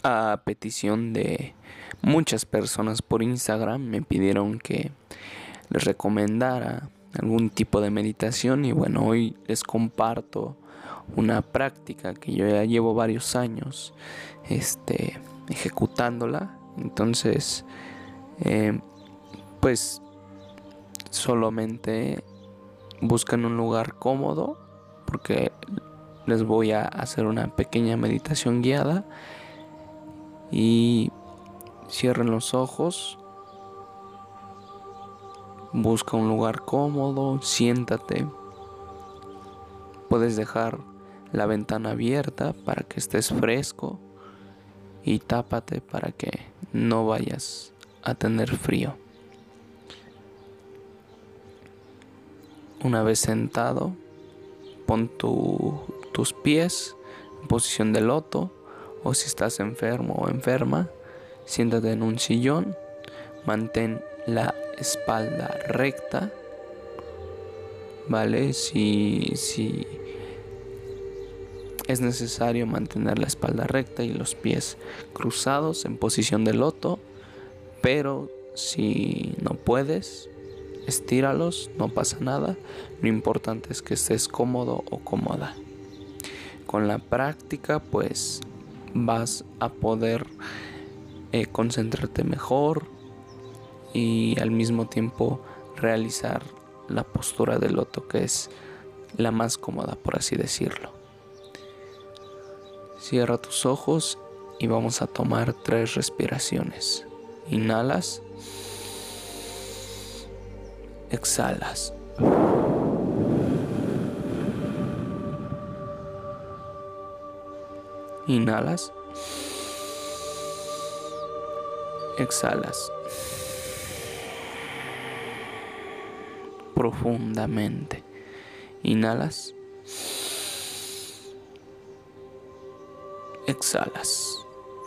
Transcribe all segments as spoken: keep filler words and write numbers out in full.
A petición de muchas personas por Instagram me pidieron que les recomendara algún tipo de meditación y bueno, hoy les comparto una práctica que yo ya llevo varios años este, ejecutándola. Entonces, eh, pues solamente busquen un lugar cómodo porque les voy a hacer una pequeña meditación guiada y cierren los ojos. Busca un lugar cómodo, siéntate. Puedes dejar la ventana abierta para que estés fresco y tápate para que no vayas a tener frío. Una vez sentado, pon tu, tus pies en posición de loto, o si estás enfermo o enferma, siéntate en un sillón, mantén la espalda recta, ¿vale? Si, si es necesario mantener la espalda recta y los pies cruzados en posición de loto, pero si no puedes, estíralos, no pasa nada. Lo importante es que estés cómodo o cómoda. Con la práctica, pues vas a poder eh, concentrarte mejor y al mismo tiempo realizar la postura de loto, que es la más cómoda, por así decirlo. Cierra tus ojos y vamos a tomar tres respiraciones. Inhalas. Exhalas. Inhalas. Exhalas. Profundamente. Inhalas. Exhalas.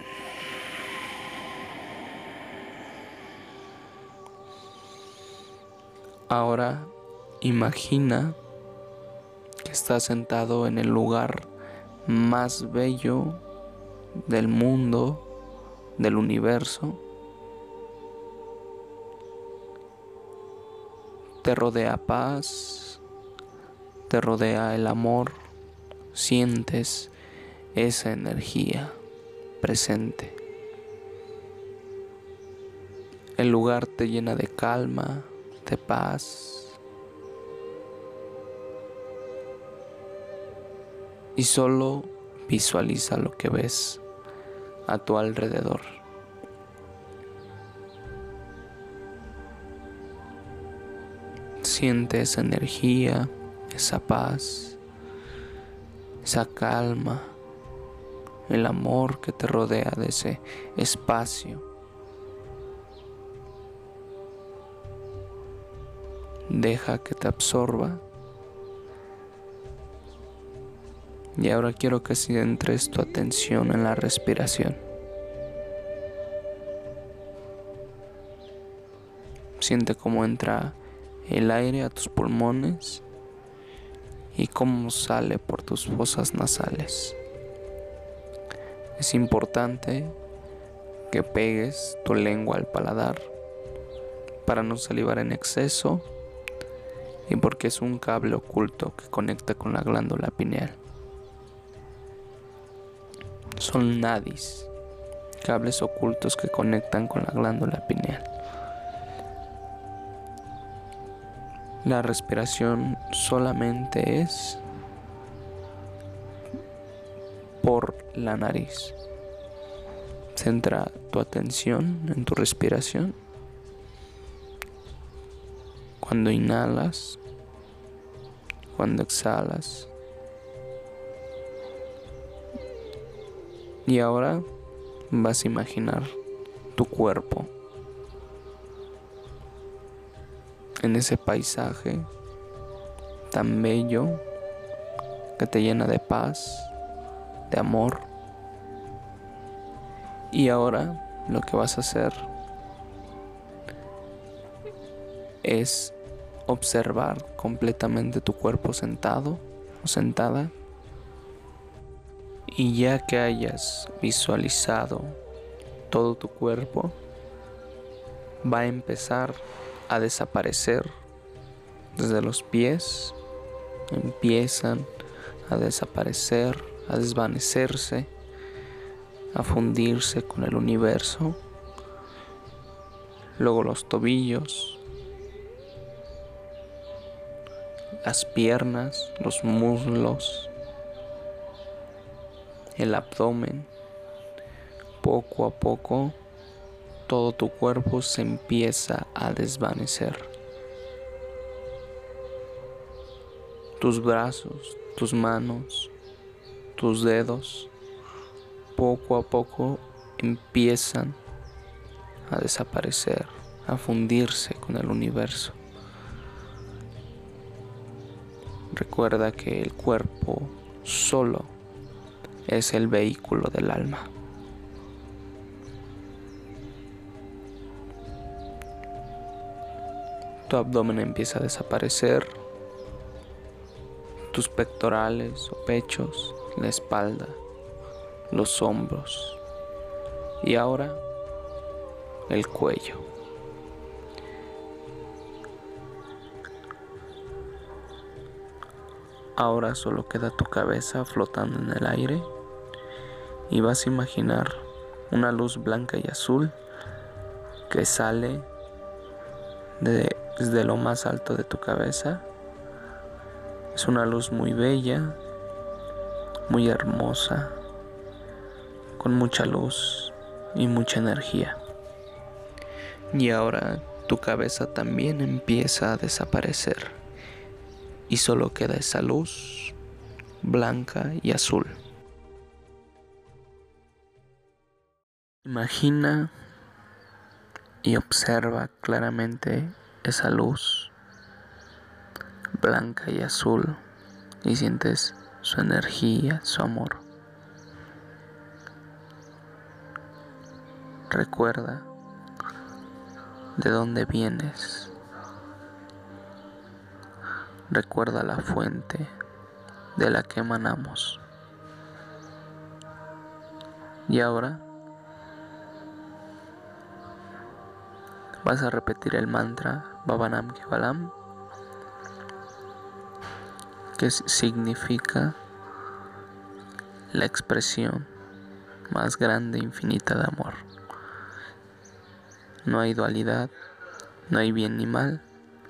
Ahora imagina que estás sentado en el lugar más bello del mundo, del universo. Te rodea paz, te rodea el amor, sientes esa energía presente. El lugar te llena de calma, de paz. Y solo visualiza lo que ves a tu alrededor. Siente esa energía, esa paz, esa calma, el amor que te rodea de ese espacio. Deja que te absorba. Y ahora quiero que centres tu atención en la respiración. Siente cómo entra el aire a tus pulmones y cómo sale por tus fosas nasales. Es importante que pegues tu lengua al paladar para no salivar en exceso y porque es un cable oculto que conecta con la glándula pineal. Son nadis, cables ocultos que conectan con la glándula pineal. La respiración solamente es por la nariz. Centra tu atención en tu respiración. Cuando inhalas, cuando exhalas. Y ahora vas a imaginar tu cuerpo en ese paisaje tan bello que te llena de paz, de amor. Y ahora lo que vas a hacer es observar completamente tu cuerpo sentado o sentada Y ya que hayas visualizado todo tu cuerpo, va a empezar a desaparecer desde los pies. Empiezan a desaparecer, a desvanecerse, a fundirse con el universo. Luego los tobillos, las piernas, los muslos, el abdomen. Poco a poco todo tu cuerpo se empieza a desvanecer. Tus brazos, tus manos, tus dedos, poco a poco empiezan a desaparecer, a fundirse con el universo. Recuerda que el cuerpo solo es el vehículo del alma. Tu abdomen empieza a desaparecer, tus pectorales o pechos, la espalda, los hombros y ahora el cuello. Ahora solo queda tu cabeza flotando en el aire y vas a imaginar una luz blanca y azul que sale de, desde lo más alto de tu cabeza. Es una luz muy bella, muy hermosa, con mucha luz y mucha energía. Y ahora tu cabeza también empieza a desaparecer y solo queda esa luz blanca y azul. Imagina y observa claramente esa luz blanca y azul y sientes su energía, su amor. Recuerda de dónde vienes. Recuerda la fuente de la que emanamos. Y ahora vas a repetir el mantra Bhavanam Kevalam, que significa la expresión más grande e infinita de amor. No hay dualidad, no hay bien ni mal,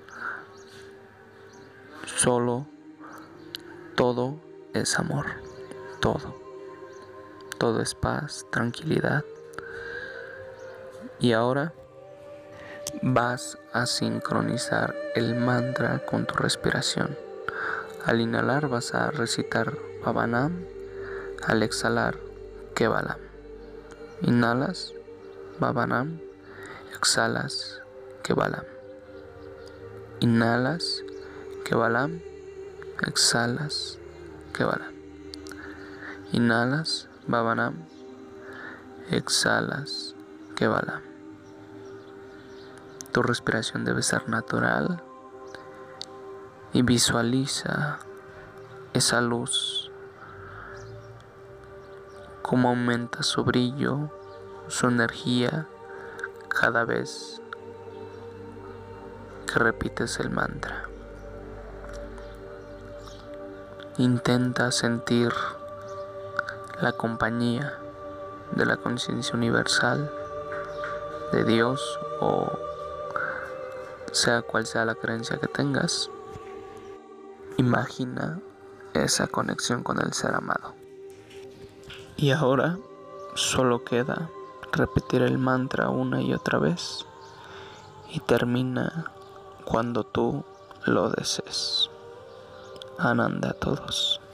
solo todo es amor, todo, todo es paz, tranquilidad. Y ahora vas a sincronizar el mantra con tu respiración. Al inhalar vas a recitar Bhavanam, al exhalar Kevalam. Inhalas Bhavanam, exhalas Kevalam. Inhalas Kevalam, exhalas Kevalam. Inhalas Bhavanam, exhalas Kevalam. Tu respiración debe ser natural y visualiza esa luz, cómo aumenta su brillo, su energía cada vez que repites el mantra. Intenta sentir la compañía de la conciencia universal, de Dios o sea cual sea la creencia que tengas. Imagina esa conexión con el ser amado. Y ahora solo queda repetir el mantra una y otra vez y termina cuando tú lo desees. Ananda a todos.